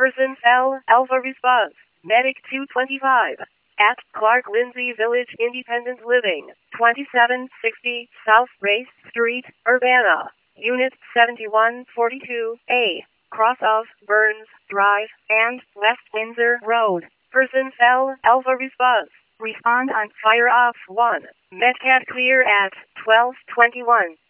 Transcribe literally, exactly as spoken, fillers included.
Person L. Alpha response. Medic two twenty-five. At Clark Lindsay Village Independent Living, twenty-seven sixty South Race Street, Urbana. Unit seventy-one forty-two A. Cross of Burns Drive and West Windsor Road. Person L. Alpha response. Respond on fire off one. Medcat clear at twelve twenty-one.